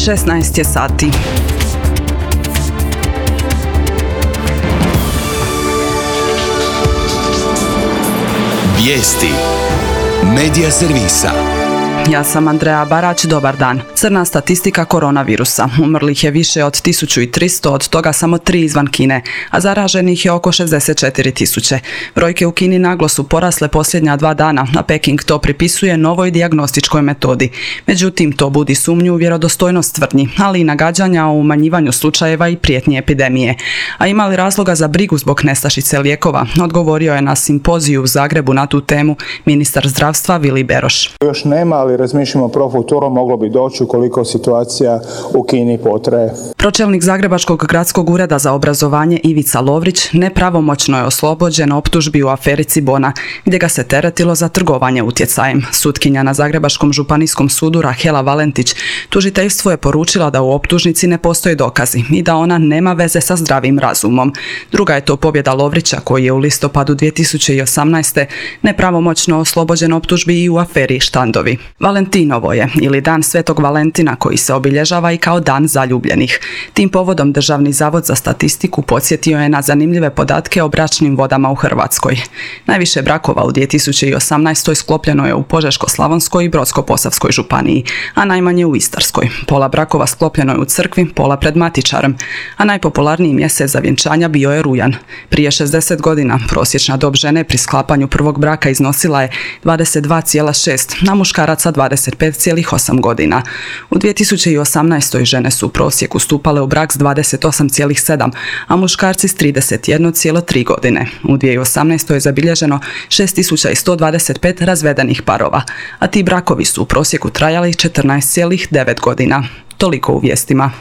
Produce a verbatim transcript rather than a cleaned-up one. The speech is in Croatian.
šesnaest je sati. Vijesti Medija servisa. Ja sam Andreja Barać, dobar dan. Crna statistika koronavirusa. Umrlih je više od tisuću tristo, od toga samo tri izvan Kine, a zaraženih je oko šezdeset četiri tisuće. Brojke u Kini naglo su porasle posljednja dva dana, a Peking to pripisuje novoj dijagnostičkoj metodi. Međutim, to budi sumnju u vjerodostojnost tvrdnji, ali i nagađanja o umanjivanju slučajeva i prijetnje epidemije. A ima li razloga za brigu zbog nestašice lijekova? Odgovorio je na simpoziju u Zagrebu na tu temu ministar zdravstva Vili Beroš. Još nema, ali razmišljamo pro futuro, moglo bi doći ukoliko situacija u Kini potraje. Pročelnik Zagrebačkog gradskog ureda za obrazovanje Ivica Lovrić nepravomoćno je oslobođen optužbi u aferi Cibona, gdje ga se teretilo za trgovanje utjecajem. Sutkinja na Zagrebačkom županijskom sudu Rahela Valentić tužiteljstvo je poručila da u optužnici ne postoje dokazi i da ona nema veze sa zdravim razumom. Druga je to pobjeda Lovrića, koji je u listopadu dvije tisuće osamnaeste. nepravomoćno oslobođen optužbi i u aferi Štandovi. Valentinovo je, ili Dan Svetog Valentina, koji se obilježava i kao dan zaljubljenih. Tim povodom Državni zavod za statistiku podsjetio je na zanimljive podatke o bračnim vodama u Hrvatskoj. Najviše brakova u dvije tisuće osamnaestoj sklopljeno je u Požeško-slavonskoj i Brodsko-posavskoj županiji, a najmanje u Istarskoj. Pola brakova sklopljeno je u crkvi, pola pred matičarem, a najpopularniji mjesec za vjenčanja bio je rujan. Prije šezdeset godina prosječna dob žene pri sklapanju prvog braka iznosila je dvadeset dva zarez šest, a muškaraca dvadeset pet zarez osam godina. U dvije tisuće osamnaestoj žene su u prosjeku stupale u brak s dvadeset osam zarez sedam, a muškarci s trideset jedna zarez tri godine. U dvije tisuće osamnaestoj je zabilježeno šest tisuća sto dvadeset pet razvedenih parova, a ti brakovi su u prosjeku trajali četrnaest zarez devet godina. Toliko u vijestima.